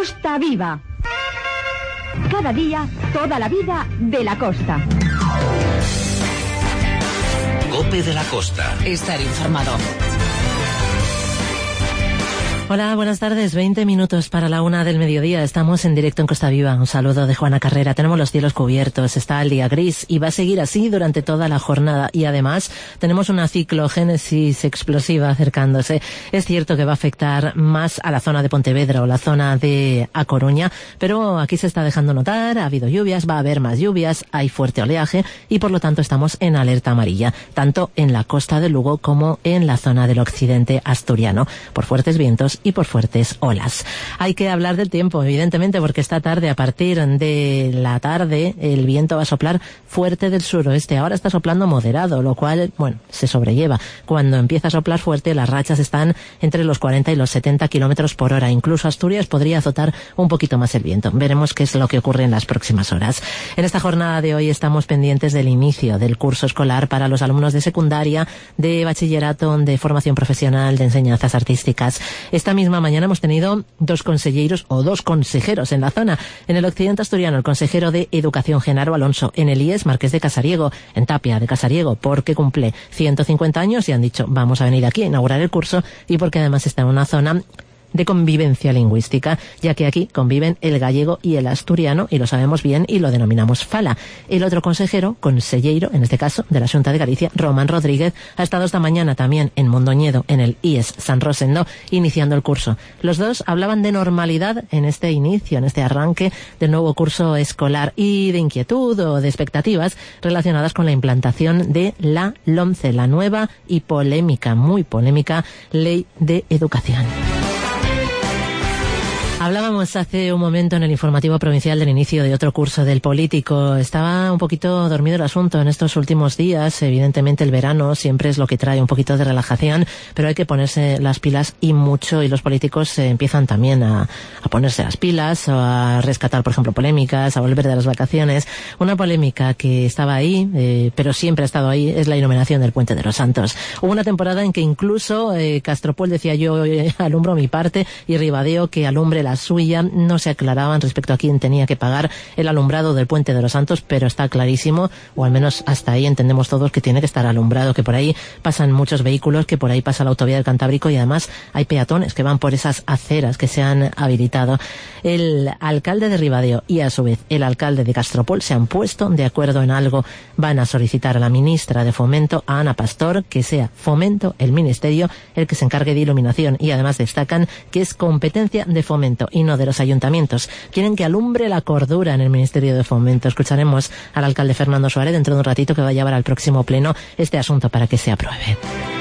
Costa Viva. Cada día, toda la vida de la costa. COPE de la Costa. Estar informado. Hola, buenas tardes. 20 minutos para la 1 del mediodía. Estamos en directo en Costa Viva. Un saludo de Juana Carrera. Tenemos los cielos cubiertos, está el día gris y va a seguir así durante toda la jornada. Y además tenemos una ciclogénesis explosiva acercándose. Es cierto que va a afectar más a la zona de Pontevedra o la zona de A Coruña, pero aquí se está dejando notar, ha habido lluvias, va a haber más lluvias, hay fuerte oleaje y por lo tanto estamos en alerta amarilla, tanto en la costa de Lugo como en la zona del occidente asturiano, por fuertes vientos y por fuertes olas. Hay que hablar del tiempo, evidentemente, porque esta tarde, a partir de la tarde, el viento va a soplar fuerte del suroeste. Ahora está soplando moderado, lo cual, bueno, se sobrelleva. Cuando empieza a soplar fuerte, las rachas están entre los 40 y los 70 kilómetros por hora. Incluso Asturias podría azotar un poquito más el viento. Veremos qué es lo que ocurre en las próximas horas. En esta jornada de hoy estamos pendientes del inicio del curso escolar para los alumnos de secundaria, de bachillerato, de formación profesional, de enseñanzas artísticas. Esta misma mañana hemos tenido dos consejeros en la zona. En el occidente asturiano, el consejero de Educación, Genaro Alonso; en el IES, Marqués de Casariego, en Tapia de Casariego, porque cumple 150 años y han dicho, vamos a venir aquí a inaugurar el curso, y porque además está en una zona de convivencia lingüística, ya que aquí conviven el gallego y el asturiano, y lo sabemos bien y lo denominamos fala. El otro consejero, conselleiro, en este caso, de la Xunta de Galicia, Román Rodríguez, ha estado esta mañana también en Mondoñedo, en el IES San Rosendo, iniciando el curso. Los dos hablaban de normalidad en este inicio, en este arranque del nuevo curso escolar, y de inquietud o de expectativas relacionadas con la implantación de la LOMCE, la nueva y polémica, muy polémica, Ley de Educación. Hablábamos hace un momento en el informativo provincial del inicio de otro curso del político. Estaba un poquito dormido el asunto en estos últimos días. Evidentemente el verano siempre es lo que trae un poquito de relajación, pero hay que ponerse las pilas y mucho, y los políticos empiezan también a ponerse las pilas, o a rescatar, por ejemplo, polémicas, a volver de las vacaciones. Una polémica que estaba ahí, pero siempre ha estado ahí, es la iluminación del Puente de los Santos. Hubo una temporada en que incluso Castropol decía, yo alumbro mi parte, y Ribadeo que alumbre la suya. No se aclaraban respecto a quién tenía que pagar el alumbrado del Puente de los Santos, pero está clarísimo, o al menos hasta ahí entendemos todos, que tiene que estar alumbrado, que por ahí pasan muchos vehículos, que por ahí pasa la autovía del Cantábrico, y además hay peatones que van por esas aceras que se han habilitado. El alcalde de Ribadeo y a su vez el alcalde de Castropol se han puesto de acuerdo en algo. Van a solicitar a la ministra de Fomento, a Ana Pastor, que sea Fomento, el ministerio, el que se encargue de iluminación, y además destacan que es competencia de Fomento y no de los ayuntamientos. Quieren que alumbre la cordura en el Ministerio de Fomento. Escucharemos al alcalde Fernando Suárez dentro de un ratito, que va a llevar al próximo pleno este asunto para que se apruebe.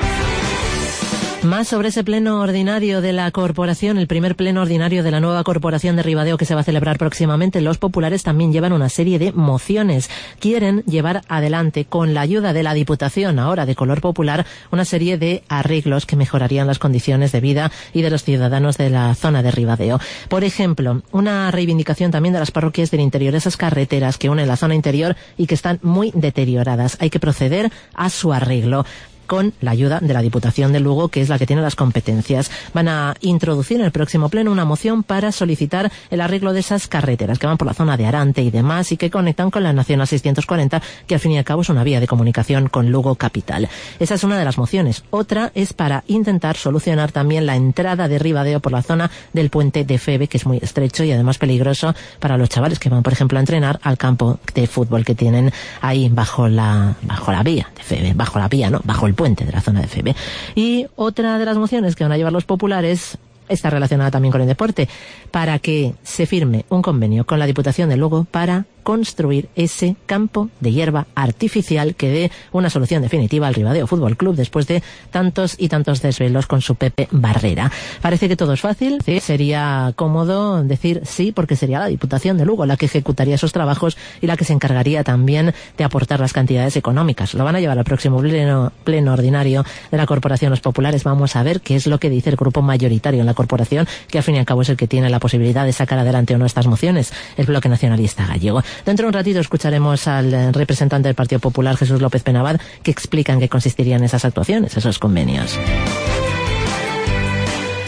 Más sobre ese pleno ordinario de la corporación, el primer pleno ordinario de la nueva corporación de Ribadeo, que se va a celebrar próximamente. Los populares también llevan una serie de mociones. Quieren llevar adelante, con la ayuda de la Diputación, ahora de color popular, una serie de arreglos que mejorarían las condiciones de vida y de los ciudadanos de la zona de Ribadeo. Por ejemplo, una reivindicación también de las parroquias del interior, esas carreteras que unen la zona interior y que están muy deterioradas. Hay que proceder a su arreglo, con la ayuda de la Diputación de Lugo, que es la que tiene las competencias. Van a introducir en el próximo pleno una moción para solicitar el arreglo de esas carreteras que van por la zona de Arante y demás, y que conectan con la Nacional 640, que al fin y al cabo es una vía de comunicación con Lugo capital. Esa es una de las mociones. Otra es para intentar solucionar también la entrada de Ribadeo por la zona del puente de Febe, que es muy estrecho y además peligroso para los chavales que van, por ejemplo, a entrenar al campo de fútbol que tienen ahí bajo la vía de Febe, bajo el puente de la zona de Febe. Y otra de las mociones que van a llevar los populares está relacionada también con el deporte, para que se firme un convenio con la Diputación de Lugo para construir ese campo de hierba artificial que dé una solución definitiva al Ribadeo Fútbol Club después de tantos y tantos desvelos con su Pepe Barrera. Parece que todo es fácil. Sí, sería cómodo decir sí, porque sería la Diputación de Lugo la que ejecutaría esos trabajos y la que se encargaría también de aportar las cantidades económicas. Lo van a llevar al próximo pleno ordinario de la Corporación Los Populares. Vamos a ver qué es lo que dice el grupo mayoritario en la corporación, que al fin y al cabo es el que tiene la posibilidad de sacar adelante o no estas mociones, el Bloque Nacionalista Gallego. Dentro de un ratito escucharemos al representante del Partido Popular, Jesús López Penabad, que explica en qué consistirían esas actuaciones, esos convenios.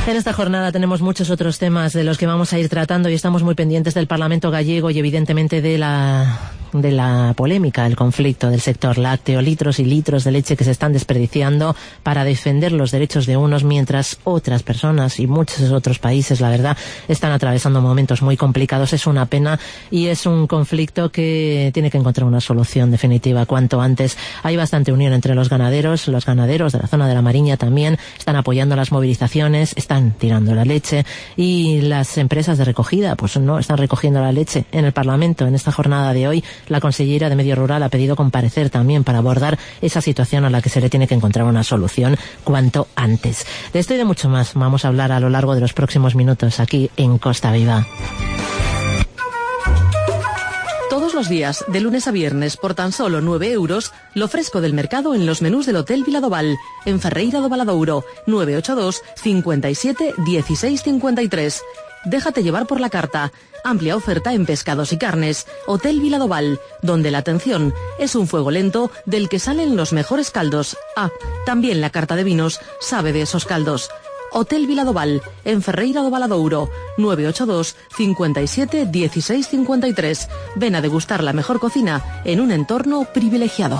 En esta jornada tenemos muchos otros temas de los que vamos a ir tratando y estamos muy pendientes del Parlamento gallego y evidentemente de la polémica, el conflicto del sector lácteo, litros y litros de leche que se están desperdiciando para defender los derechos de unos, mientras otras personas y muchos otros países, la verdad, están atravesando momentos muy complicados. Es una pena y es un conflicto que tiene que encontrar una solución definitiva cuanto antes. Hay bastante unión entre los ganaderos de la zona de la Mariña también están apoyando las movilizaciones, están tirando la leche, y las empresas de recogida pues no están recogiendo la leche. En el Parlamento, en esta jornada de hoy, la consellera de Medio Rural ha pedido comparecer también para abordar esa situación a la que se le tiene que encontrar una solución cuanto antes. De esto y de mucho más vamos a hablar a lo largo de los próximos minutos aquí en Costa Viva. Todos los días, de lunes a viernes, por tan solo 9 euros, lo fresco del mercado en los menús del Hotel Viladoval, en Ferreira do Valadouro, 982 57 16 53. Déjate llevar por la carta. Amplia oferta en pescados y carnes. Hotel Viladoval, donde la atención es un fuego lento del que salen los mejores caldos. Ah, también la carta de vinos sabe de esos caldos. Hotel Viladoval, en Ferreira do Valadouro, 982 57 16 53. Ven a degustar la mejor cocina en un entorno privilegiado.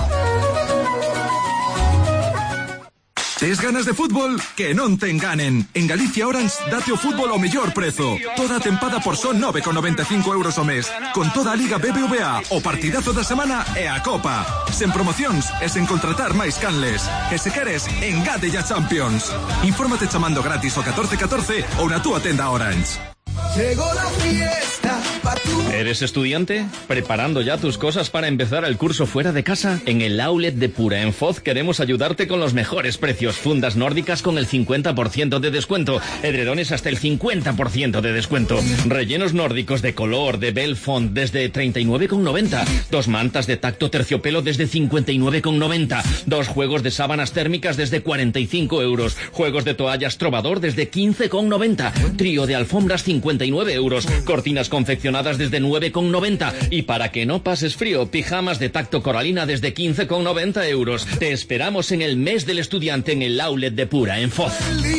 Tes ganas de fútbol? Que non te enganen. En Galicia Orange date o fútbol ao mellor prezo. Toda a tempada por só 9,95 euros ao mes. Con toda a Liga BBVA, o partidazo da semana e a Copa. Sen promocións e sen contratar máis canles. E se queres, engádelle a Champions. Infórmate chamando gratis o 1414 ou na túa tenda Orange. Llegó la fiesta pa' tu... ¿Eres estudiante? ¿Preparando ya tus cosas para empezar el curso fuera de casa? En el outlet de Pura en Foz queremos ayudarte con los mejores precios. Fundas nórdicas con el 50% de descuento. Edredones hasta el 50% de descuento. Rellenos nórdicos de color de Belfont desde 39,90. 2 mantas de tacto terciopelo desde 59,90. 2 juegos de sábanas térmicas desde 45 euros. Juegos de toallas Trovador desde 15,90. Trío de alfombras 59 euros. Cortinas confeccionadas desde 9,90. Y para que no pases frío, pijamas de tacto Coralina desde 15,90 euros. Te esperamos en el mes del estudiante en el outlet de Pura en Foz.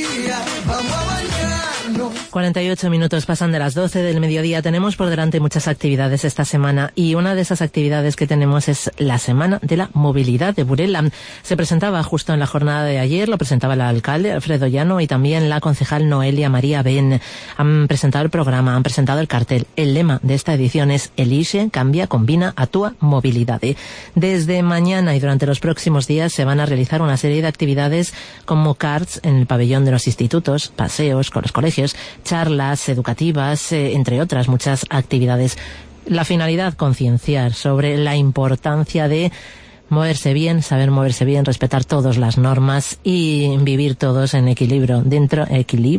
48 minutos pasan de las 12 del mediodía. Tenemos por delante muchas actividades esta semana y una de esas actividades que tenemos es la Semana de la Movilidad de Burela. Se presentaba justo en la jornada de ayer, lo presentaba el alcalde Alfredo Llano y también la concejal Noelia María Ben. Han presentado el programa, han presentado el cartel. El lema de esta edición es Elixe, cambia, combina, actúa, movilidad. Desde mañana y durante los próximos días se van a realizar una serie de actividades como karts en el pabellón de los institutos, paseos con los colegios, charlas educativas, entre otras muchas actividades. La finalidad, concienciar sobre la importancia de moverse bien, saber moverse bien, respetar todas las normas y vivir todos en equilibrio dentro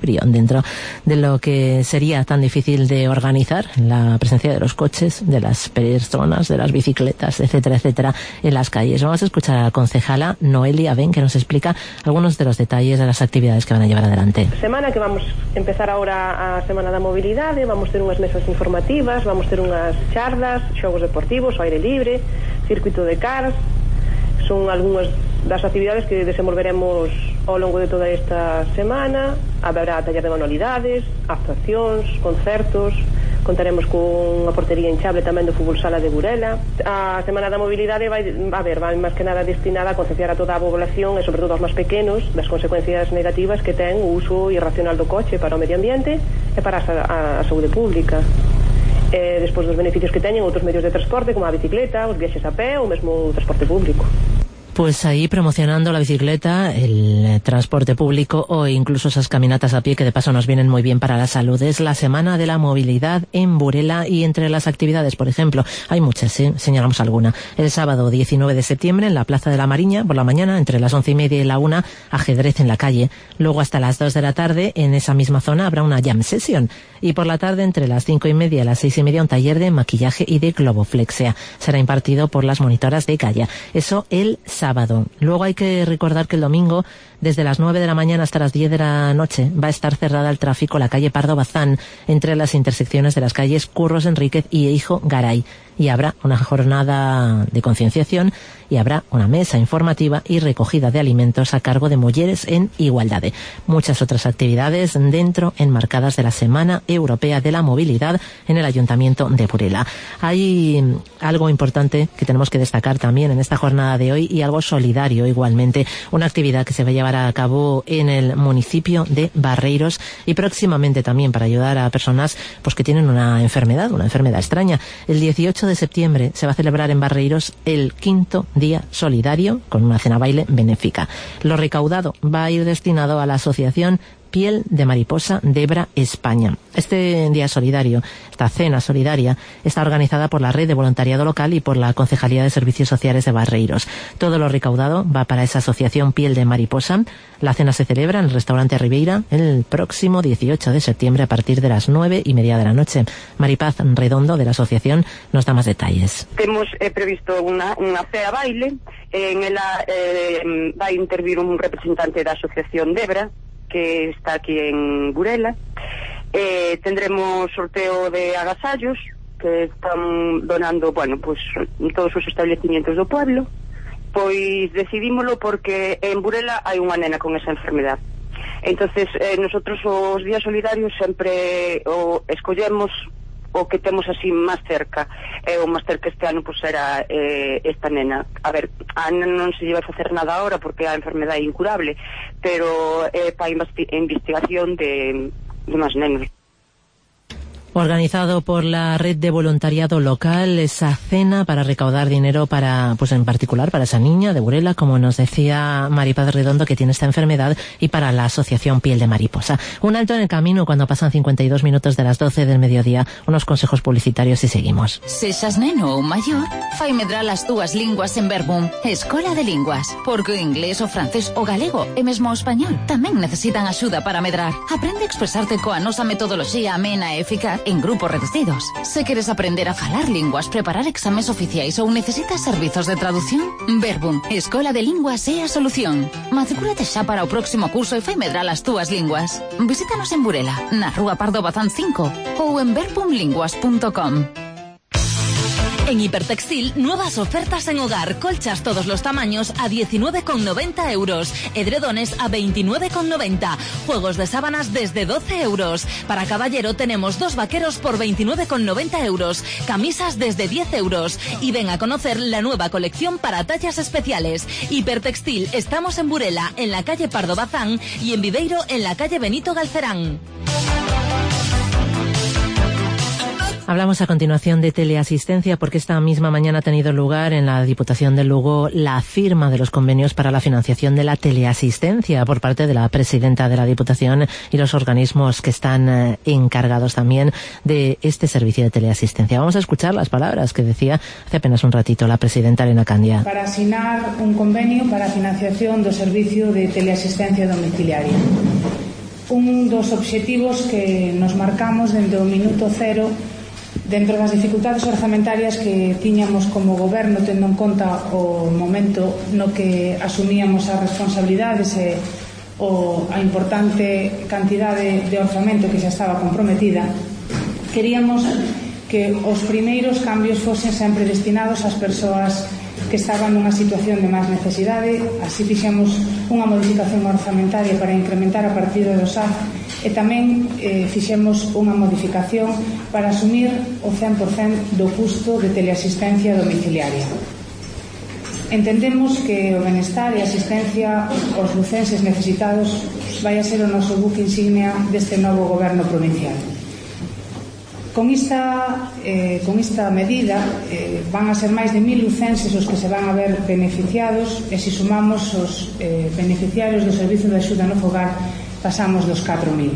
de lo que sería tan difícil de organizar, la presencia de los coches, de las personas, de las bicicletas, etcétera, etcétera, en las calles. Vamos a escuchar a la concejala Noelia Ben, que nos explica algunos de los detalles de las actividades que van a llevar adelante. Semana que vamos empezar ahora a Semana da Mobilidade, vamos ter unhas mesas informativas, vamos ter unhas charlas, xogos deportivos, ao aire libre, circuito de cars. Son algunhas das actividades que desenvolveremos ao longo de toda esta semana. Haberá taller de manualidades, actuacións, concertos. Contaremos con unha portería hinchable tamén do fútbol sala de Burela. A Semana da Mobilidade vai máis que nada destinada a concienciar a toda a población e sobre todo aos máis pequenos das consecuencias negativas que ten o uso irracional do coche para o medio ambiente e para a saúde pública. Despois dos beneficios que teñen outros medios de transporte como a bicicleta, os viaxes a pé ou mesmo o transporte público. Pues ahí promocionando la bicicleta, el transporte público o incluso esas caminatas a pie que de paso nos vienen muy bien para la salud. Es la Semana de la Movilidad en Burela y entre las actividades, por ejemplo, hay muchas, señalamos alguna. El sábado 19 de septiembre en la Plaza de la Mariña, por la mañana, entre las 11:30 y la 1, ajedrez en la calle. Luego hasta las 2 de la tarde, en esa misma zona, habrá una jam session. Y por la tarde, entre las 5:30 y las 6:30, un taller de maquillaje y de globoflexia. Será impartido por las monitoras de Calla. Eso el sábado. Luego hay que recordar que el domingo, desde las 9 de la mañana hasta las 10 de la noche, va a estar cerrada al tráfico la calle Pardo Bazán, entre las intersecciones de las calles Curros Enríquez y Eijo Garay. y habrá una jornada de concienciación y habrá una mesa informativa y recogida de alimentos a cargo de Mujeres en Igualdade. Muchas otras actividades dentro enmarcadas de la Semana Europea de la Movilidad en el Ayuntamiento de Burela. Hay algo importante que tenemos que destacar también en esta jornada de hoy y algo solidario igualmente, una actividad que se va a llevar a cabo en el municipio de Barreiros y próximamente también para ayudar a personas pues que tienen una enfermedad extraña. El 18 de septiembre se va a celebrar en Barreiros el 5º Día Solidario con una cena baile benéfica. Lo recaudado va a ir destinado a la asociación Piel de Mariposa Debra España. Este día solidario, esta cena solidaria, está organizada por la Red de Voluntariado Local y por la Concejalía de Servicios Sociales de Barreiros. Todo lo recaudado va para esa asociación Piel de Mariposa. La cena se celebra en el restaurante Ribeira el próximo 18 de septiembre a partir de las 9:30 de la noche. Maripaz Redondo, de la asociación, nos da más detalles. Hemos previsto una cea baile. En ela vai intervir un representante da asociación Debra, que está aquí en Burela. Tendremos sorteo de agasallos que están donando, pues todos os establecimientos do pueblo. Pois decidímolo porque en Burela hai unha nena con esa enfermedad. Entonces nosotros os días solidarios sempre escollemos o que temos así máis cerca. O máis cerca este ano pues era esta nena. A ver, a nena non se lleva a facer nada ahora porque a enfermedade é incurable, pero para investigación de máis nenos. Organizado por la Red de Voluntariado Local, esa cena para recaudar dinero para, pues en particular para esa niña de Burela, como nos decía Maripaz Redondo, que tiene esta enfermedad, y para la asociación Piel de Mariposa. Un alto en el camino cuando pasan 52 minutos de las 12 del mediodía, unos consejos publicitarios y seguimos. Sexas neno ou maior, fai medrar as túas linguas en Verbum, Escola de Linguas, porque o inglés, o francés, o galego e mesmo o español tamén necesitan axuda para medrar. Aprende a expresarte coa nosa metodoloxía amena e eficaz en grupos reducidos. Se queres aprender a falar linguas, preparar exames oficiais ou necesitas servizos de traducción, Verbum, Escola de Linguas é a solución. Matricúlate xa para o próximo curso e fai medrar as túas linguas. Visítanos en Burela, na Rúa Pardo Bazán 5 ou en verbumlinguas.com. En Hipertextil, nuevas ofertas en hogar. Colchas todos los tamaños a 19,90 euros. Edredones a 29,90. Juegos de sábanas desde 12 euros. Para caballero tenemos 2 vaqueros por 29,90 euros. Camisas desde 10 euros. Y ven a conocer la nueva colección para tallas especiales. Hipertextil, estamos en Burela, en la calle Pardo Bazán, y en Viveiro, en la calle Benito Galcerán. Hablamos a continuación de teleasistencia porque esta misma mañana ha tenido lugar en la Diputación de Lugo la firma de los convenios para la financiación de la teleasistencia por parte de la presidenta de la Diputación y los organismos que están encargados también de este servicio de teleasistencia. Vamos a escuchar las palabras que decía hace apenas un ratito la presidenta Elena Candia. Para asinar un convenio para a financiación do servicio de teleasistencia domiciliaria. Un dos obxectivos que nos marcamos dende o minuto cero dentro das dificultades orzamentarias que tiñamos como goberno, tendo en conta o momento no que asumíamos as responsabilidades e a importante cantidade de orzamento que xa estaba comprometida, queríamos que os primeiros cambios fosen sempre destinados ás persoas que estaban nunha situación de máis necesidade. Así fixemos unha modificación orzamentaria para incrementar a partida do SAF e tamén fixemos unha modificación para asumir o 100% do custo de teleasistencia domiciliaria. Entendemos que o benestar e a asistencia aos lucenses necesitados vai a ser o noso buque insignia deste novo goberno provincial. Con esta medida van a ser máis de 1.000 lucenses os que se van a ver beneficiados, e se sumamos os beneficiarios do Servicio de Axuda no Fogar pasamos dos 4.000.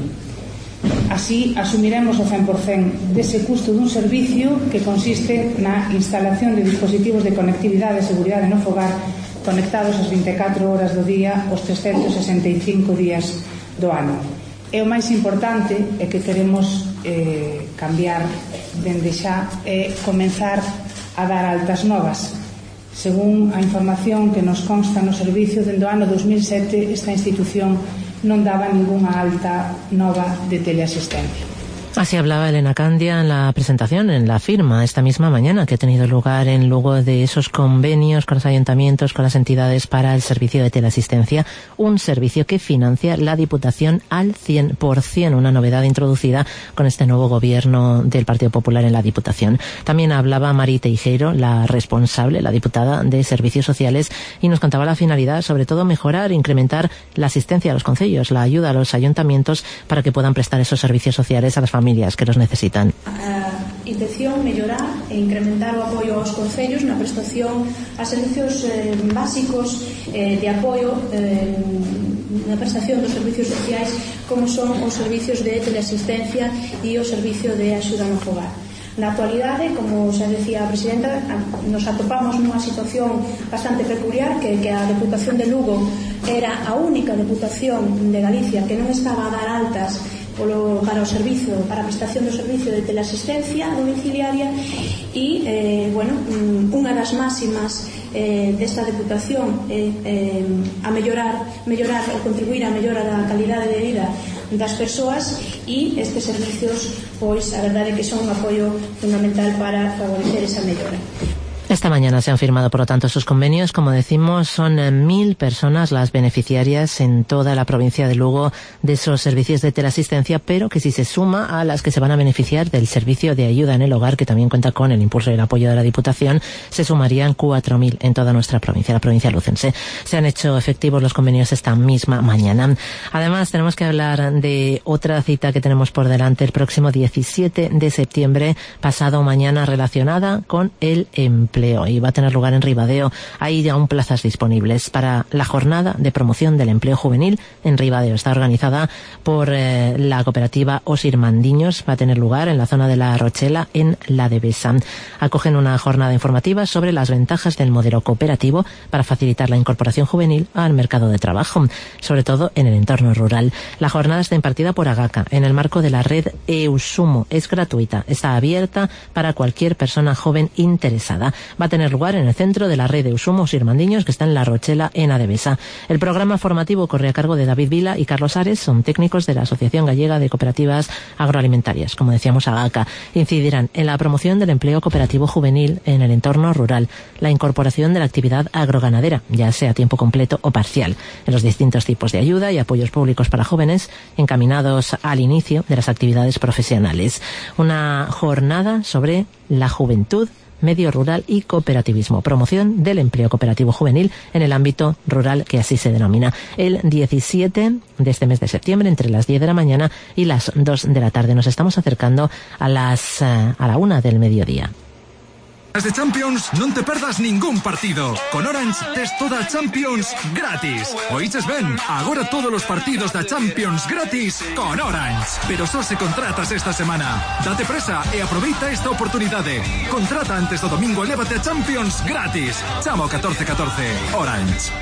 Así asumiremos o 100% dese custo dun servicio que consiste na instalación de dispositivos de conectividade e seguridade no fogar conectados as 24 horas do día os 365 días do ano. E o máis importante é que queremos cambiar dende xa e comenzar a dar altas novas. Según a información que nos consta no servicio, dende o ano 2007 esta institución non daba ningunha alta nova de teleasistencia. Así hablaba Elena Candia en la presentación, en la firma, esta misma mañana, que ha tenido lugar en Lugo, de esos convenios con los ayuntamientos, con las entidades para el servicio de teleasistencia, un servicio que financia la Diputación al 100%, una novedad introducida con este nuevo gobierno del Partido Popular en la Diputación. También hablaba Mari Teijeiro, la responsable, la diputada de Servicios Sociales, y nos contaba la finalidad, sobre todo mejorar, incrementar la asistencia a los concellos, la ayuda a los ayuntamientos para que puedan prestar esos servicios sociales a las familias que los necesitan. Intención mellorar e incrementar o apoio aos concellos na prestación a servicios básicos de apoio na prestación dos servicios sociais, como son os servicios de teleasistencia e o servicio de axuda no fogar. Na actualidade, como xa decía a presidenta, nos atopamos nunha situación bastante peculiar, que a Deputación de Lugo era a única Deputación de Galicia que non estaba a dar altas para o servicio, para a prestación do servicio de teleasistencia domiciliaria, e unha das máximas desta Deputación a mellorar ou contribuir a mellora da calidade de vida das persoas, e estes servicios, pois, a verdade é que son un apoio fundamental para favorecer esa mellora. Esta mañana se han firmado, por lo tanto, esos convenios. Como decimos, son 1.000 personas las beneficiarias en toda la provincia de Lugo de esos servicios de teleasistencia, pero que si se suma a las que se van a beneficiar del servicio de ayuda en el hogar, que también cuenta con el impulso y el apoyo de la Diputación, se sumarían 4.000 en toda nuestra provincia, la provincia lucense. Se han hecho efectivos los convenios esta misma mañana. Además, tenemos que hablar de otra cita que tenemos por delante el próximo 17 de septiembre, pasado mañana, relacionada con el empleo. Y va a tener lugar en Ribadeo. Hay ya aún plazas disponibles para la jornada de promoción del empleo juvenil en Ribadeo. Está organizada por la cooperativa Os Irmandiños. Va a tener lugar en la zona de La Rochela, en la Devesa. Acogen una jornada informativa sobre las ventajas del modelo cooperativo para facilitar la incorporación juvenil al mercado de trabajo, sobre todo en el entorno rural. La jornada está impartida por Agaca en el marco de la red Eusumo. Es gratuita, está abierta para cualquier persona joven interesada. Va a tener lugar en el centro de la red de Eusumo Os Irmandiños, que está en La Rochela, en Adevesa. El programa formativo corre a cargo de David Vila y Carlos Ares. Son técnicos de la Asociación Gallega de Cooperativas Agroalimentarias, como decíamos, AGACA. Incidirán en la promoción del empleo cooperativo juvenil en el entorno rural, la incorporación de la actividad agroganadera, ya sea a tiempo completo o parcial, en los distintos tipos de ayuda y apoyos públicos para jóvenes encaminados al inicio de las actividades profesionales. Una jornada sobre la juventud, medio rural y cooperativismo, promoción del empleo cooperativo juvenil en el ámbito rural, que así se denomina. El 17 de este mes de septiembre, entre las 10 de la mañana y las 2 de la tarde. Nos estamos acercando a la 1 del mediodía. Las de Champions, non te perdas ningún partido. Con Orange tes toda a Champions gratis. Oíches ben, agora todos os partidos da Champions gratis con Orange. Pero só se contratas esta semana. Date presa e aproveita esta oportunidade. Contrata antes do domingo e lévate a Champions gratis. Chama o 1414. Orange.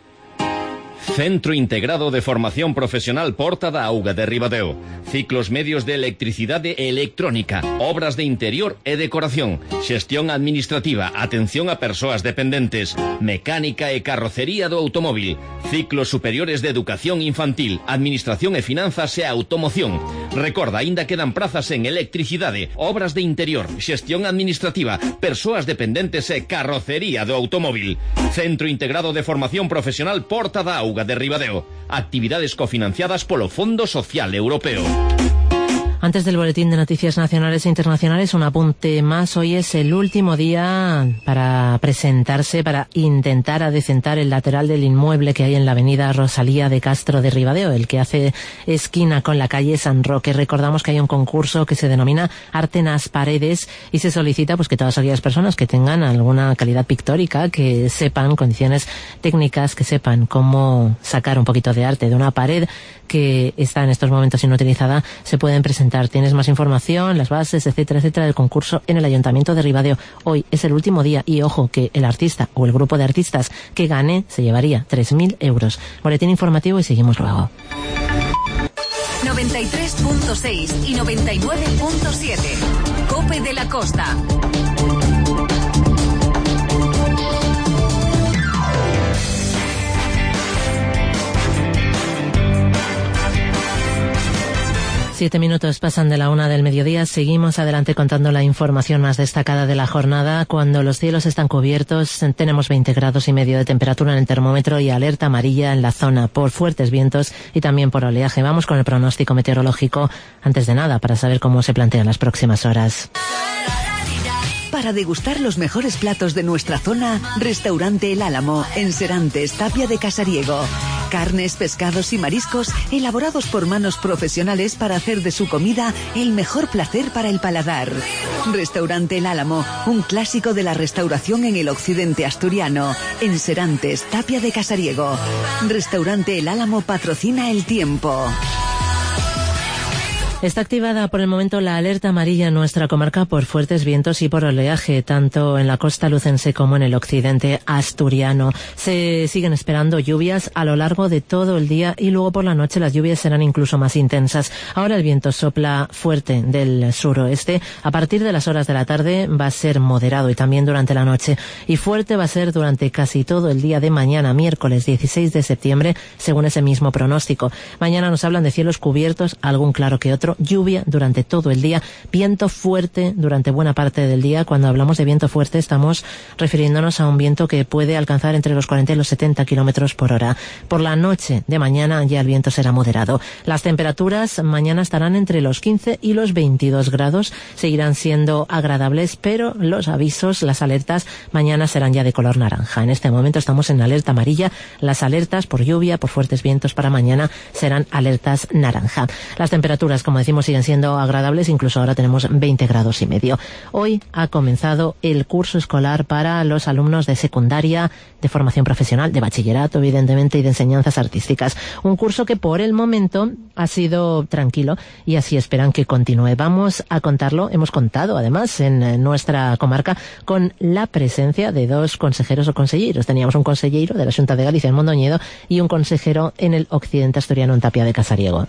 Centro Integrado de Formación Profesional Porta da Auga de Ribadeo. Ciclos medios de electricidade e electrónica, obras de interior e decoración, xestión administrativa, atención a persoas dependentes, mecánica e carrocería do automóvil, ciclos superiores de educación infantil, administración e finanzas e automoción. Recorda, aínda quedan prazas en electricidade, obras de interior, xestión administrativa, persoas dependentes e carrocería do automóvil. Centro Integrado de Formación Profesional Porta da Auga de Ribadeo. Actividades cofinanciadas polo Fondo Social Europeo. Antes del boletín de noticias nacionales e internacionales, un apunte más. Hoy es el último día para presentarse, para intentar adecentar el lateral del inmueble que hay en la avenida Rosalía de Castro de Ribadeo, el que hace esquina con la calle San Roque. Recordamos que hay un concurso que se denomina Arte nas Paredes y se solicita pues que todas aquellas personas que tengan alguna calidad pictórica, que sepan condiciones técnicas, que sepan cómo sacar un poquito de arte de una pared que está en estos momentos inutilizada, se pueden presentar. Tienes más información, las bases, etcétera, etcétera, del concurso en el Ayuntamiento de Ribadeo. Hoy es el último día y ojo que el artista o el grupo de artistas que gane se llevaría 3.000 euros. Boletín informativo y seguimos luego. 93.6 y 99.7. Cope de la Costa. 7 minutos pasan de la 1 del mediodía. Seguimos adelante contando la información más destacada de la jornada. Cuando los cielos están cubiertos, tenemos 20 grados y medio de temperatura en el termómetro y alerta amarilla en la zona por fuertes vientos y también por oleaje. Vamos con el pronóstico meteorológico antes de nada para saber cómo se plantean las próximas horas. Para degustar los mejores platos de nuestra zona, Restaurante El Álamo, en Serantes, Tapia de Casariego. Carnes, pescados y mariscos elaborados por manos profesionales para hacer de su comida el mejor placer para el paladar. Restaurante El Álamo, un clásico de la restauración en el occidente asturiano, en Serantes, Tapia de Casariego. Restaurante El Álamo patrocina el tiempo. Está activada por el momento la alerta amarilla en nuestra comarca por fuertes vientos y por oleaje, tanto en la costa lucense como en el occidente asturiano. Se siguen esperando lluvias a lo largo de todo el día y luego por la noche las lluvias serán incluso más intensas. Ahora el viento sopla fuerte del suroeste. A partir de las horas de la tarde va a ser moderado y también durante la noche. Y fuerte va a ser durante casi todo el día de mañana, miércoles 16 de septiembre, según ese mismo pronóstico. Mañana nos hablan de cielos cubiertos, algún claro que otro, lluvia durante todo el día, viento fuerte durante buena parte del día. Cuando hablamos de viento fuerte estamos refiriéndonos a un viento que puede alcanzar entre los 40 y los 70 kilómetros por hora. Por la noche de mañana ya el viento será moderado. Las temperaturas mañana estarán entre los 15 y los 22 grados, seguirán siendo agradables, pero los avisos, las alertas mañana serán ya de color naranja. En este momento estamos en alerta amarilla, las alertas por lluvia, por fuertes vientos para mañana serán alertas naranja. Las temperaturas, como decimos, siguen siendo agradables, incluso ahora tenemos 20 grados y medio. Hoy ha comenzado el curso escolar para los alumnos de secundaria, de formación profesional, de bachillerato, evidentemente, y de enseñanzas artísticas. Un curso que por el momento ha sido tranquilo y así esperan que continúe. Vamos a contarlo, hemos contado además en nuestra comarca con la presencia de dos consejeros o conselleiros. Teníamos un consellero de la Xunta de Galicia en Mondoñedo y un consejero en el occidente asturiano en Tapia de Casariego.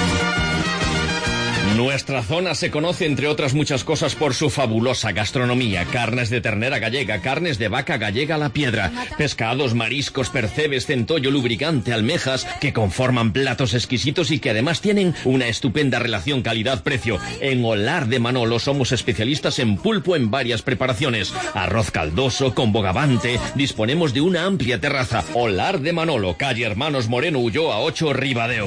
Nuestra zona se conoce, entre otras muchas cosas, por su fabulosa gastronomía. Carnes de ternera gallega, carnes de vaca gallega a la piedra, pescados, mariscos, percebes, centollo, lubricante, almejas, que conforman platos exquisitos y que además tienen una estupenda relación calidad-precio. En Olar de Manolo somos especialistas en pulpo en varias preparaciones. Arroz caldoso, con bogavante. Disponemos de una amplia terraza. Olar de Manolo, calle Hermanos Moreno Ulloa 8, Ribadeo.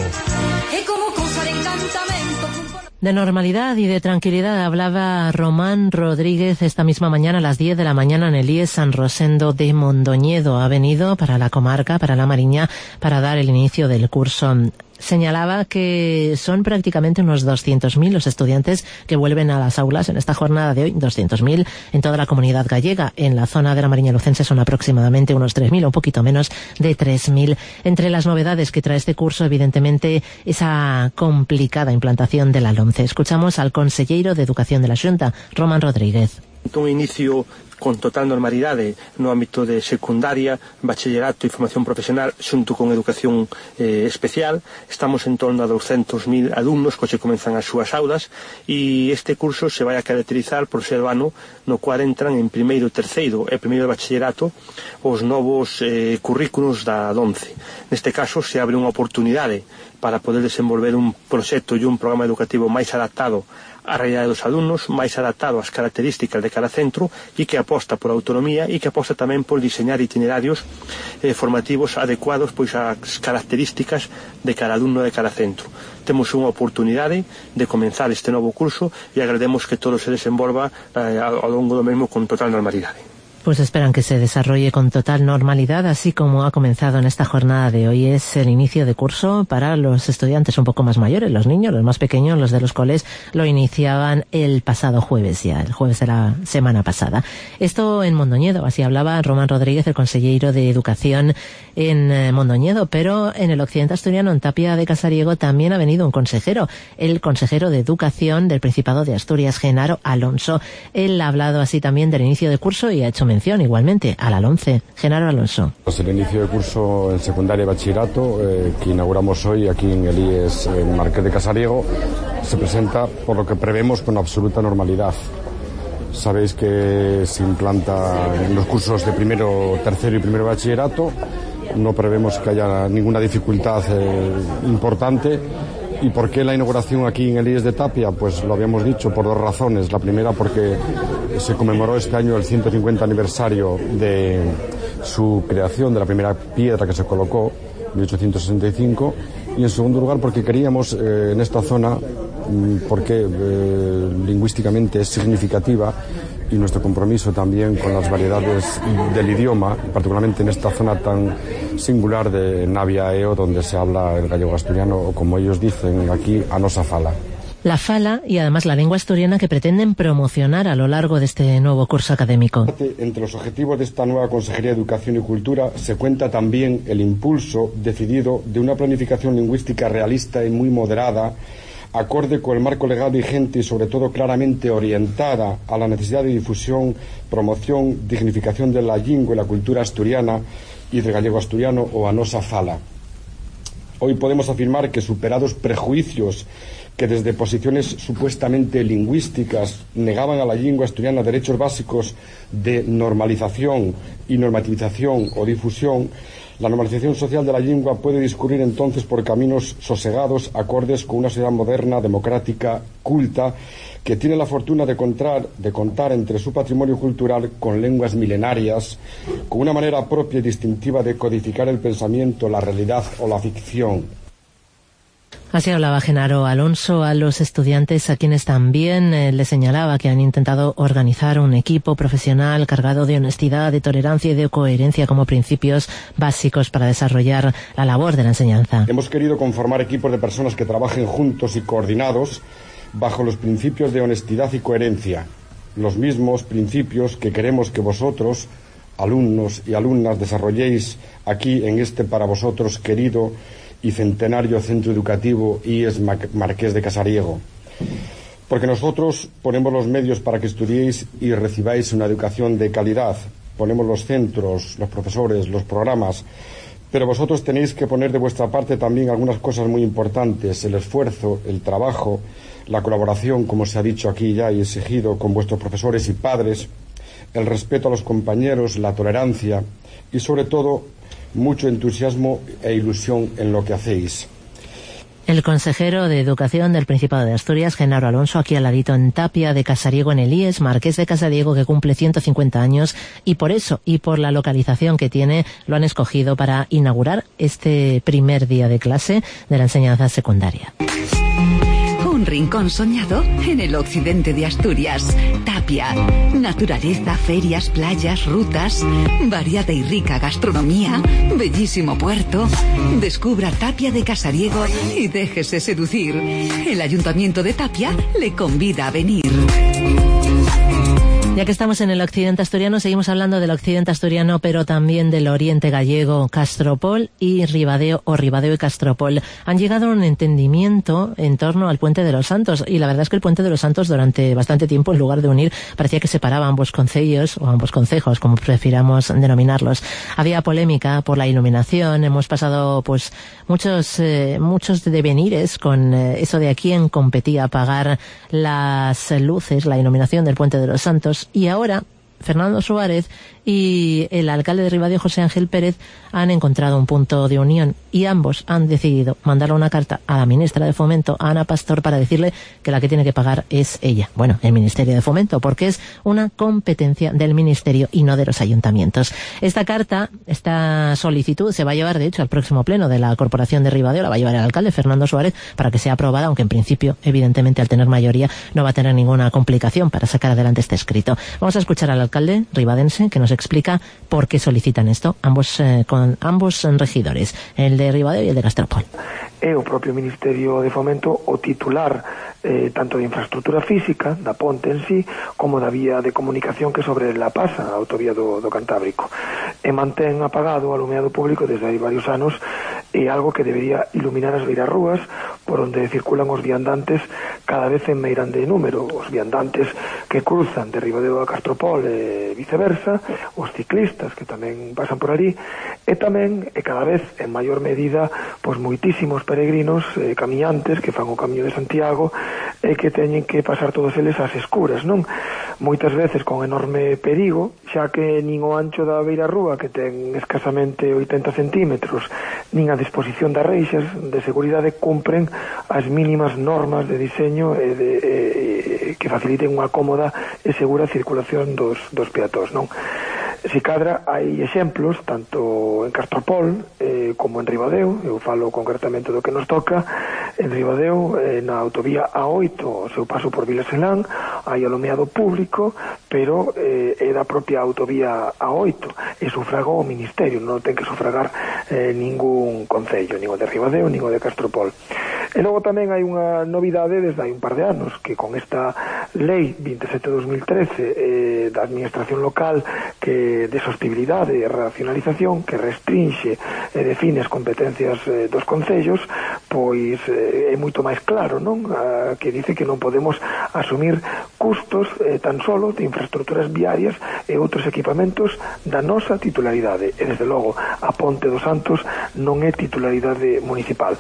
De normalidad y de tranquilidad hablaba Román Rodríguez esta misma mañana a las 10 de la mañana en el IES San Rosendo de Mondoñedo. Ha venido para la comarca, para la Mariña, para dar el inicio del curso. Señalaba que son prácticamente unos 200.000 los estudiantes que vuelven a las aulas en esta jornada de hoy, 200.000 en toda la comunidad gallega. En la zona de la Mariña Lucense son aproximadamente unos 3.000, un poquito menos de 3.000. Entre las novedades que trae este curso, evidentemente, esa complicada implantación de la LOMCE. Escuchamos al conselleiro de Educación de la Xunta, Román Rodríguez. Un inicio con total normalidade no ámbito de secundaria, bachillerato e formación profesional xunto con educación especial. Estamos en torno a 200.000 alumnos que comenzan as súas aulas e este curso se vai a caracterizar por ser o ano no cual entran en primeiro, terceiro e primeiro de bachillerato os novos currículos da LOMCE. Neste caso se abre unha oportunidade para poder desenvolver un proxecto e un programa educativo máis adaptado a realidade dos alumnos, máis adaptado ás características de cada centro e que aposta por autonomía e que aposta tamén por diseñar itinerarios formativos adecuados pois ás características de cada alumno de cada centro. Temos unha oportunidade de comenzar este novo curso e agradecemos que todo se desenvolva ao longo do mesmo con total normalidade. Pues esperan que se desarrolle con total normalidad, así como ha comenzado en esta jornada de hoy. Es el inicio de curso para los estudiantes un poco más mayores, los niños, los más pequeños, los de los coles, lo iniciaban el pasado jueves ya, el jueves de la semana pasada. Esto en Mondoñedo, así hablaba Román Rodríguez, el consellero de Educación en Mondoñedo, pero en el occidente asturiano, en Tapia de Casariego, también ha venido un consejero, el consejero de Educación del Principado de Asturias, Genaro Alonso. Él ha hablado así también del inicio de curso y ha hecho mención igualmente a la LOMCE. Genaro Alonso. Pues el inicio de curso en secundaria y bachillerato que inauguramos hoy aquí en el IES en Marqués de Casariego se presenta por lo que prevemos con absoluta normalidad. Sabéis que se implanta en los cursos de primero, tercero y primero bachillerato. No prevemos que haya ninguna dificultad importante ¿Y por qué la inauguración aquí en el IES de Tapia? Pues lo habíamos dicho por dos razones. La primera, porque se conmemoró este año el 150 aniversario de su creación, de la primera piedra que se colocó, 1865. Y en segundo lugar, porque queríamos en esta zona, porque lingüísticamente es significativa, y nuestro compromiso también con las variedades del idioma, particularmente en esta zona tan singular de Navia Eo, donde se habla el gallego asturiano, o como ellos dicen aquí, a nosa fala. La fala y además la lengua asturiana que pretenden promocionar a lo largo de este nuevo curso académico. Entre los objetivos de esta nueva Consejería de Educación y Cultura se cuenta también el impulso decidido de una planificación lingüística realista y muy moderada, acorde con el marco legal vigente y sobre todo claramente orientada a la necesidad de difusión, promoción, dignificación de la lingua y la cultura asturiana y del gallego asturiano o a nosa fala. Hoy podemos afirmar que, superados prejuicios que desde posiciones supuestamente lingüísticas negaban a la lengua asturiana derechos básicos de normalización y normativización o difusión, la normalización social de la lengua puede discurrir entonces por caminos sosegados, acordes con una sociedad moderna, democrática, culta, que tiene la fortuna de contar entre su patrimonio cultural con lenguas milenarias, con una manera propia y distintiva de codificar el pensamiento, la realidad o la ficción. Así hablaba Genaro Alonso a los estudiantes, a quienes también les señalaba que han intentado organizar un equipo profesional cargado de honestidad, de tolerancia y de coherencia como principios básicos para desarrollar la labor de la enseñanza. Hemos querido conformar equipos de personas que trabajen juntos y coordinados bajo los principios de honestidad y coherencia, los mismos principios que queremos que vosotros, alumnos y alumnas, desarrolléis aquí en este para vosotros querido y centenario Centro Educativo IES Marqués de Casariego. Porque nosotros ponemos los medios para que estudiéis y recibáis una educación de calidad. Ponemos los centros, los profesores, los programas, pero vosotros tenéis que poner de vuestra parte también algunas cosas muy importantes: el esfuerzo, el trabajo, la colaboración, como se ha dicho aquí ya y exigido, con vuestros profesores y padres, el respeto a los compañeros, la tolerancia y sobre todo mucho entusiasmo e ilusión en lo que hacéis. El consejero de Educación del Principado de Asturias, Genaro Alonso, aquí al ladito en Tapia de Casariego, en el IES Marqués de Casariego, que cumple 150 años, y por eso, y por la localización que tiene, lo han escogido para inaugurar este primer día de clase de la enseñanza secundaria. Un rincón soñado en el occidente de Asturias. Tapia. Naturaleza, ferias, playas, rutas, variada y rica gastronomía, bellísimo puerto. Descubra Tapia de Casariego y déjese seducir. El Ayuntamiento de Tapia le convida a venir. Ya que estamos en el occidente asturiano, seguimos hablando del occidente asturiano, pero también del oriente gallego. Castropol y Ribadeo, o Ribadeo y Castropol, han llegado a un entendimiento en torno al Puente de los Santos. Y la verdad es que el Puente de los Santos, durante bastante tiempo, en lugar de unir, parecía que separaba ambos concellos, o ambos concejos, como prefiramos denominarlos. Había polémica por la iluminación. Hemos pasado, pues, muchos devenires con eso de a quién competía pagar las luces, la iluminación del Puente de los Santos. Y ahora Fernando Suárez y el alcalde de Ribadeo, José Ángel Pérez, han encontrado un punto de unión y ambos han decidido mandarle una carta a la ministra de Fomento, Ana Pastor, para decirle que la que tiene que pagar es ella. Bueno, el Ministerio de Fomento, porque es una competencia del Ministerio y no de los ayuntamientos. Esta carta, esta solicitud, se va a llevar, de hecho, al próximo pleno de la Corporación de Ribadeo, la va a llevar el alcalde, Fernando Suárez, para que sea aprobada, aunque en principio, evidentemente, al tener mayoría, no va a tener ninguna complicación para sacar adelante este escrito. Vamos a escuchar al alcalde ribadense, que nos explica por qué solicitan esto con ambos regidores, el de Ribadeo y el de Castropol. É o propio Ministerio de Fomento o titular tanto de infraestructura física da ponte en sí como da vía de comunicación que sobre la pasa, a autovía do Cantábrico, e mantén apagado o alumeado público desde hai varios anos, e algo que debería iluminar as beirarrúas por onde circulan os viandantes cada vez en meirán de número, os viandantes que cruzan de Ribadeo a Castropol e viceversa, os ciclistas que tamén pasan por ali, e tamén, e cada vez en maior medida, pois moitísimos peregrinos, camiñantes que fan o Camiño de Santiago e que teñen que pasar todos eles ás escuras, non? moitas veces con enorme perigo, xa que nin o ancho da beira rúa, que ten escasamente 80 centímetros, nin a disposición das reixas de seguridade cumpren as mínimas normas de diseño que faciliten unha cómoda e segura circulación dos peatóns, non? Si cadra, hai exemplos tanto en Castropol como en Ribadeo. Eu falo concretamente do que nos toca. En Ribadeo, na autovía A8, o seu paso por Vilaselán, hai alumeado público, pero é da propia autovía A8 e sufraga o Ministerio, non ten que sufragar ningún concello, nin o de Ribadeo, nin o de Castropol. E logo tamén hai unha novidade desde hai un par de anos, que con esta lei 27/2013 da administración local de sostenibilidade e racionalización, que restringe e define as competencias dos concellos, pois é moito máis claro, non? Que dice que non podemos asumir custos tan solo de infraestructuras viarias e outros equipamentos da nosa titularidade, e desde logo a Ponte dos Santos non é titularidade municipal.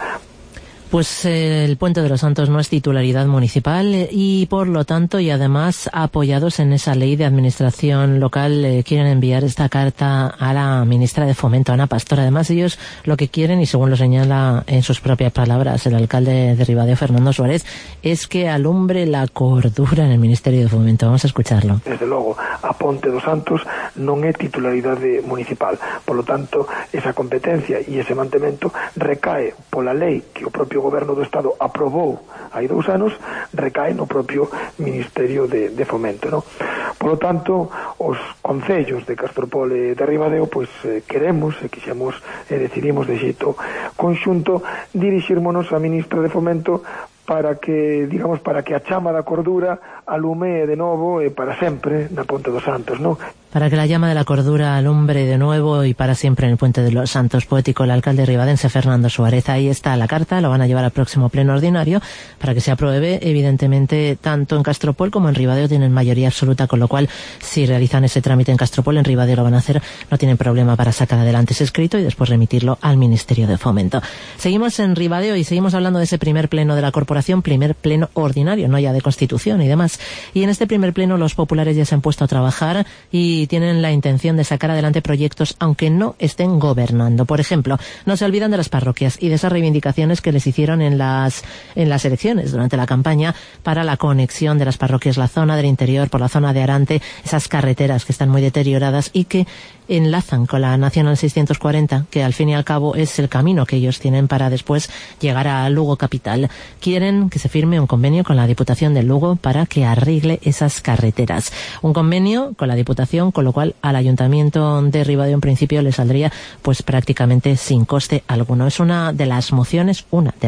Pues el Puente de los Santos no es titularidad municipal y por lo tanto, y además apoyados en esa ley de administración local, quieren enviar esta carta a la ministra de Fomento, Ana Pastor. Además ellos lo que quieren, y según lo señala en sus propias palabras el alcalde de Ribadeo, Fernando Suárez, es que alumbre la cordura en el Ministerio de Fomento. Vamos a escucharlo. Desde logo, a Ponte dos Santos non é titularidade municipal. Por lo tanto, esa competencia e ese mantemento recae pola lei que o propio Goberno do Estado aprobou hai 2 anos, recae no propio Ministerio de Fomento, non? Por lo tanto, os concellos de Castropol e de Ribadeo, pois queremos e quixemos e decidimos de xeito conxunto dirixírmonos á ministra de Fomento para que, digamos, para que a chama da cordura alumee de novo e para sempre na Ponte dos Santos, non? Para que la llama de la cordura alumbre de nuevo y para siempre en el Puente de los Santos. Poético el alcalde ribadense Fernando Suárez. Ahí está la carta, lo van a llevar al próximo pleno ordinario para que se apruebe. Evidentemente, tanto en Castropol como en Ribadeo tienen mayoría absoluta, con lo cual, si realizan ese trámite en Castropol, en Ribadeo lo van a hacer, no tienen problema para sacar adelante ese escrito y después remitirlo al Ministerio de Fomento. Seguimos en Ribadeo y seguimos hablando de ese primer pleno de la corporación, primer pleno ordinario, no ya de Constitución y demás. Y en este primer pleno los populares ya se han puesto a trabajar y tienen la intención de sacar adelante proyectos aunque no estén gobernando. Por ejemplo, no se olvidan de las parroquias y de esas reivindicaciones que les hicieron en las elecciones durante la campaña para la conexión de las parroquias, la zona del interior por la zona de Arante, esas carreteras que están muy deterioradas y que enlazan con la Nacional 640, que al fin y al cabo es el camino que ellos tienen para después llegar a Lugo capital. Quieren que se firme un convenio con la Diputación de Lugo para que arregle esas carreteras. Un convenio con la Diputación, con lo cual al Ayuntamiento de Ribadeo en principio le saldría pues prácticamente sin coste alguno. Es una de las mociones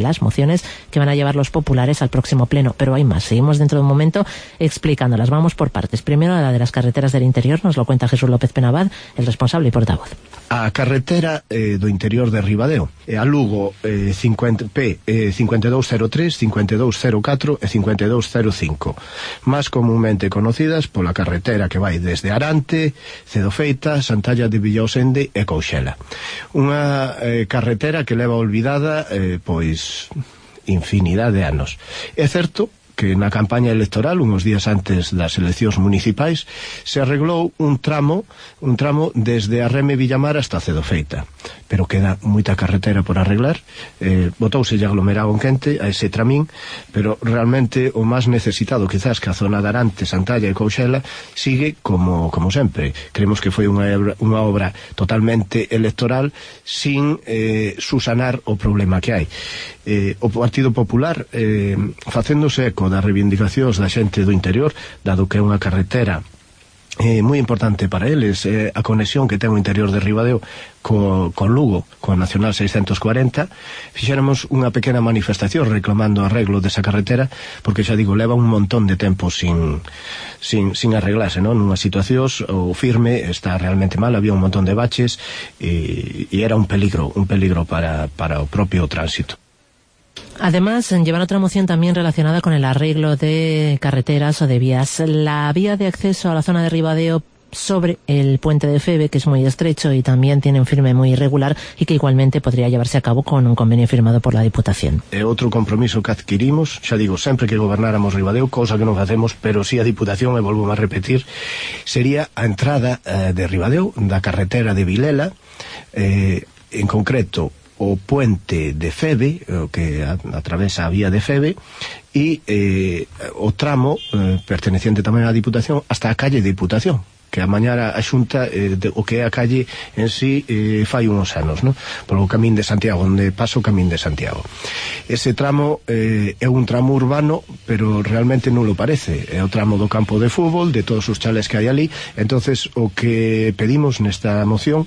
que van a llevar los populares al próximo pleno, pero hay más. Seguimos dentro de un momento explicándolas. Vamos por partes. Primero la de las carreteras del interior, nos lo cuenta Jesús López Penabad, el responsable y portavoz. A carretera do interior de Ribadeo, a Lugo P 5203, 5204 e 5205, máis comúnmente conocidas pola carretera que vai desde Arante, Cedofeita, Santalla de Villaosende e Couxela. Unha carretera que leva olvidada pois infinidade de anos. É certo que na campaña electoral, unos días antes das eleccións municipais, se arreglou un tramo desde Arreme Villamar hasta Cedofeita, pero queda moita carretera por arreglar. Botouse lle aglomerado en quente a ese tramín, pero realmente o máis necesitado, quizás, que a zona de Arante, Santalla e Couxela sigue como sempre. Creemos que foi unha obra totalmente electoral sin susanar o problema que hai. O Partido Popular, facéndose eco das reivindicacións da xente do interior, dado que é unha carretera moi importante para eles, a conexión que ten o interior de Ribadeo con Lugo, coa Nacional 640, fixéramos unha pequena manifestación reclamando arreglo desa carretera, porque xa digo, leva un montón de tempo sin arreglarse, non? Nunha situación o firme está realmente mal, había un montón de baches e era un peligro para o propio tránsito. Además, llevan otra moción también relacionada con el arreglo de carreteras o de vías. La vía de acceso a la zona de Ribadeo sobre el puente de Feve, que es muy estrecho y también tiene un firme muy irregular y que igualmente podría llevarse a cabo con un convenio firmado por la Diputación. Outro compromiso que adquirimos, xa digo, sempre que gobernáramos Ribadeo, cousa que non facemos, pero si a Diputación, e volvo a repetir, sería a entrada de Ribadeo, da carretera de Vilela, en concreto o puente de Feve, que atravesa a vía de Feve, e o tramo perteneciente tamén á Diputación hasta a calle Diputación, que a mañara a Xunta o que é a calle en sí fai uns anos, no? Polo Camín de Santiago, onde pasa o Camín de Santiago. Ese tramo é un tramo urbano, pero realmente non lo parece. É o tramo do campo de fútbol, de todos os chales que hai ali. Entonces, o que pedimos nesta moción,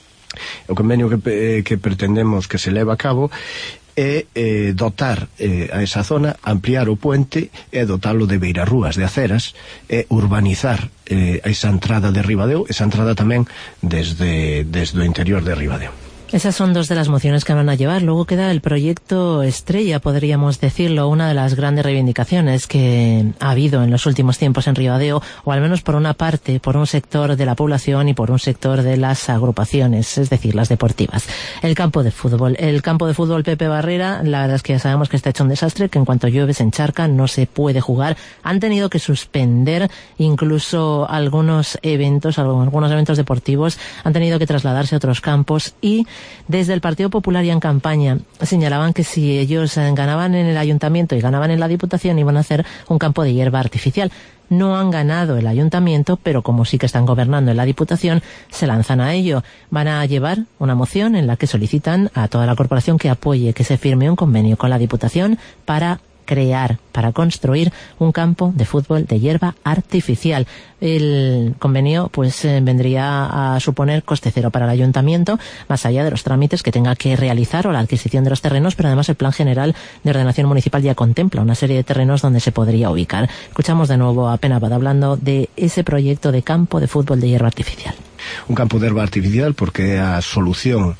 o convenio que pretendemos que se leva a cabo, é dotar a esa zona, ampliar o puente e dotalo de beirarrúas, de aceras, e urbanizar esa entrada de Ribadeo, esa entrada tamén desde o interior de Ribadeo. Esas son dos de las mociones que van a llevar. Luego queda el proyecto estrella, podríamos decirlo, una de las grandes reivindicaciones que ha habido en los últimos tiempos en Ribadeo, o al menos por una parte, por un sector de la población y por un sector de las agrupaciones, es decir, las deportivas. El campo de fútbol. El campo de fútbol Pepe Barrera, la verdad es que ya sabemos que está hecho un desastre, que en cuanto llueve se encharca, no se puede jugar. Han tenido que suspender incluso algunos eventos deportivos, han tenido que trasladarse a otros campos y desde el Partido Popular y en campaña señalaban que si ellos ganaban en el ayuntamiento y ganaban en la Diputación iban a hacer un campo de hierba artificial. No han ganado el ayuntamiento, pero como sí que están gobernando en la Diputación, se lanzan a ello. Van a llevar una moción en la que solicitan a toda la corporación que apoye que se firme un convenio con la Diputación para construir un campo de fútbol de hierba artificial. El convenio vendría a suponer coste cero para el ayuntamiento, más allá de los trámites que tenga que realizar o la adquisición de los terrenos, pero además el Plan General de Ordenación Municipal ya contempla una serie de terrenos donde se podría ubicar. Escuchamos de nuevo a Penabad hablando de ese proyecto de campo de fútbol de hierba artificial. Un campo de hierba artificial porque é a solución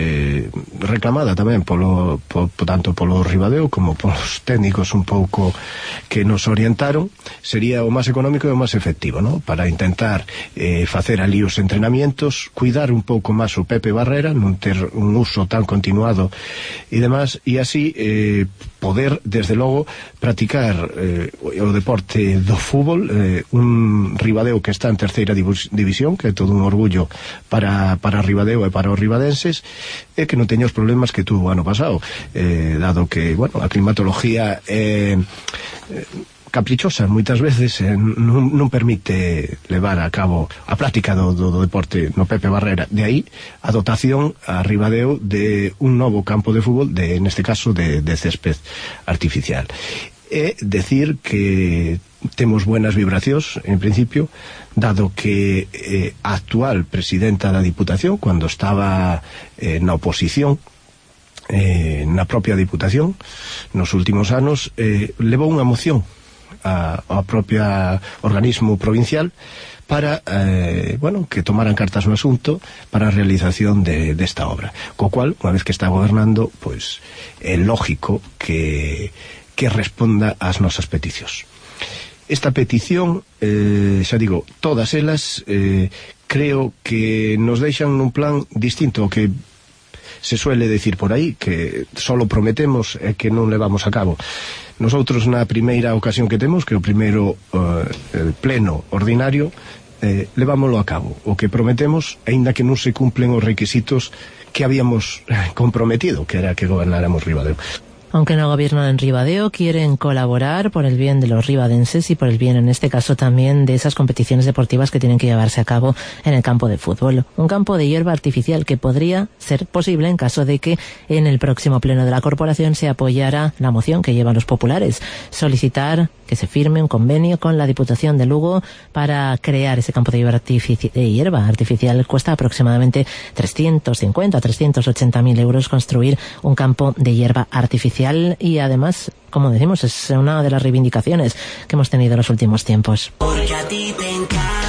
reclamada tamén tanto polo Ribadeo como polos técnicos un pouco que nos orientaron, sería o máis económico e o máis efectivo, ¿no? Para intentar facer ali os entrenamientos, cuidar un pouco máis o Pepe Barrera, non ter un uso tan continuado e demás, e así poder, desde logo, practicar o deporte do fútbol, un Ribadeo que está en terceira división, que é todo un orgullo para Ribadeo e para os ribadenses, e que non teña os problemas que tuvo o ano pasado, dado que, a climatología é caprichosa moitas veces, non permite levar a cabo a práctica do deporte no Pepe Barrera. De aí a dotación a Ribadeo de un novo campo de fútbol, neste caso de césped artificial. É decir que temos buenas vibracións en principio, dado que a actual presidenta da Diputación, cando estaba na oposición na propia Diputación nos últimos anos, levou unha moción ao propio organismo provincial para que tomaran cartas no asunto para a realización desta obra, co cual, unha vez que está gobernando, pois é lógico que responda ás nosas peticións. Esta petición, xa digo, todas elas creo que nos deixan nun plan distinto ao que se suele decir por aí, que solo prometemos e que non levamos a cabo. Nosotros na primeira ocasión que temos, que o primeiro pleno ordinario, levámoslo a cabo. O que prometemos, aínda que non se cumplen os requisitos que habíamos comprometido, que era que gobernáramos Ribadeo. Aunque no gobiernan en Ribadeo, quieren colaborar por el bien de los ribadenses y por el bien, en este caso, también de esas competiciones deportivas que tienen que llevarse a cabo en el campo de fútbol. Un campo de hierba artificial que podría ser posible en caso de que en el próximo pleno de la corporación se apoyara la moción que llevan los populares. Solicitar que se firme un convenio con la Diputación de Lugo para crear ese campo de hierba artificial. Cuesta aproximadamente 350 a 380.000 euros construir un campo de hierba artificial. Y además, como decimos, es una de las reivindicaciones que hemos tenido en los últimos tiempos. Porque a ti te encanta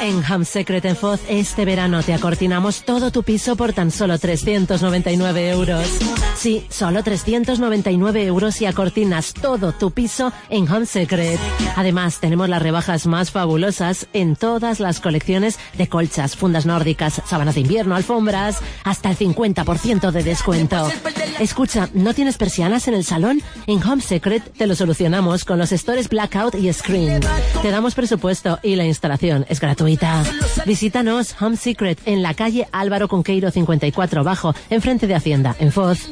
En Home Secret en Foz, este verano te acortinamos todo tu piso por tan solo 399 euros. Sí, solo 399 euros y acortinas todo tu piso en Home Secret. Además, tenemos las rebajas más fabulosas en todas las colecciones de colchas, fundas nórdicas, sábanas de invierno, alfombras, hasta el 50% de descuento. Escucha, ¿no tienes persianas en el salón? En Home Secret te lo solucionamos con los stores Blackout y Screen. Te damos presupuesto y la instalación es gratuita. Visítanos Home Secret en la calle Álvaro Cunqueiro 54 Bajo, enfrente de Hacienda, en Foz.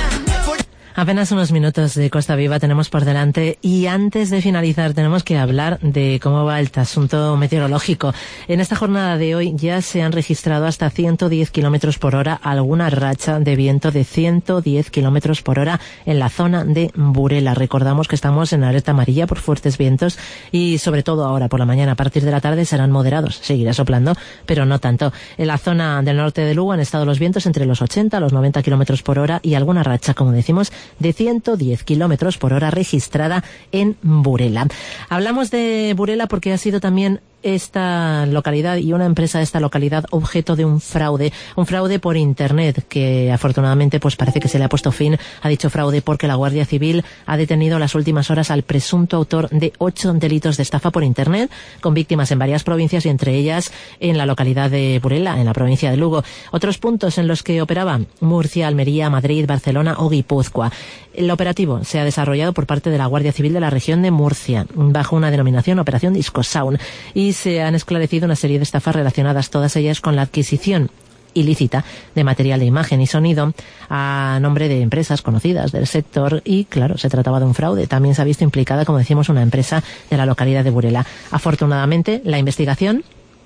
Apenas unos minutos de Costa Viva tenemos por delante y antes de finalizar tenemos que hablar de cómo va el asunto meteorológico. En esta jornada de hoy ya se han registrado hasta 110 kilómetros por hora alguna racha de viento de 110 kilómetros por hora en la zona de Burela. Recordamos que estamos en alerta amarilla por fuertes vientos y sobre todo ahora por la mañana, a partir de la tarde serán moderados. Seguirá soplando, pero no tanto. En la zona del norte de Lugo han estado los vientos entre los 80 a los 90 kilómetros por hora y alguna racha, como decimos, de 110 kilómetros por hora registrada en Burela. Hablamos de Burela porque ha sido también esta localidad y una empresa de esta localidad objeto de un fraude por internet que afortunadamente pues parece que se le ha puesto fin a dicho fraude porque la Guardia Civil ha detenido en las últimas horas al presunto autor de 8 delitos de estafa por internet con víctimas en varias provincias y entre ellas en la localidad de Burela, en la provincia de Lugo. Otros puntos en los que operaban: Murcia, Almería, Madrid, Barcelona o Guipúzcoa. El operativo se ha desarrollado por parte de la Guardia Civil de la región de Murcia bajo una denominación Operación Disco Sound y se han esclarecido una serie de estafas relacionadas, todas ellas con la adquisición ilícita de material de imagen y sonido a nombre de empresas conocidas del sector y, claro, se trataba de un fraude. También se ha visto implicada, como decimos, una empresa de la localidad de Burela. Afortunadamente, la investigación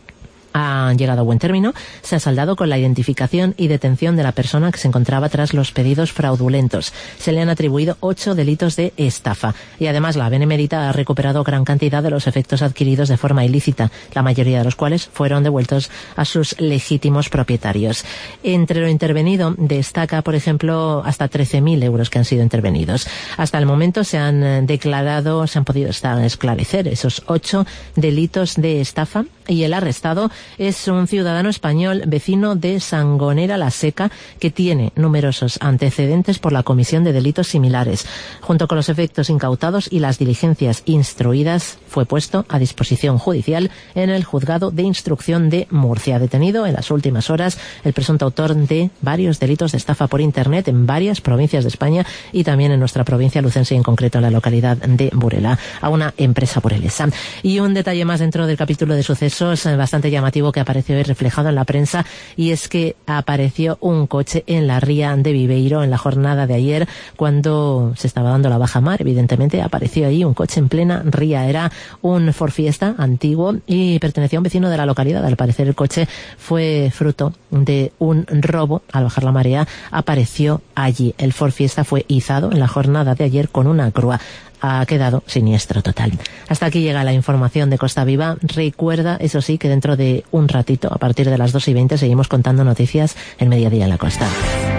ha llegado a buen término, se ha saldado con la identificación y detención de la persona que se encontraba tras los pedidos fraudulentos. Se le han atribuido 8 delitos de estafa y además la Benemérita ha recuperado gran cantidad de los efectos adquiridos de forma ilícita, la mayoría de los cuales fueron devueltos a sus legítimos propietarios. Entre lo intervenido destaca, por ejemplo, hasta 13.000 euros que han sido intervenidos. Hasta el momento se han podido esclarecer esos 8 delitos de estafa y el arrestado es un ciudadano español vecino de Sangonera la Seca que tiene numerosos antecedentes por la comisión de delitos similares. Junto con los efectos incautados y las diligencias instruidas, fue puesto a disposición judicial en el juzgado de instrucción de Murcia. Detenido en las últimas horas el presunto autor de varios delitos de estafa por internet en varias provincias de España y también en nuestra provincia lucense y en concreto en la localidad de Burela, a una empresa burelesa. Y un detalle más dentro del capítulo de sucesos bastante llamativo que apareció hoy reflejado en la prensa, y es que apareció un coche en la ría de Viveiro en la jornada de ayer cuando se estaba dando la baja mar. Evidentemente apareció ahí un coche en plena ría. Era un Ford Fiesta antiguo y pertenecía a un vecino de la localidad. Al parecer el coche fue fruto de un robo. Al bajar la marea apareció allí. El Ford Fiesta fue izado en la jornada de ayer con una grúa. Ha quedado siniestro total. Hasta aquí llega la información de Costa Viva. Recuerda, eso sí, que dentro de un ratito, a partir de las 2:20, seguimos contando noticias en Mediodía en la Costa.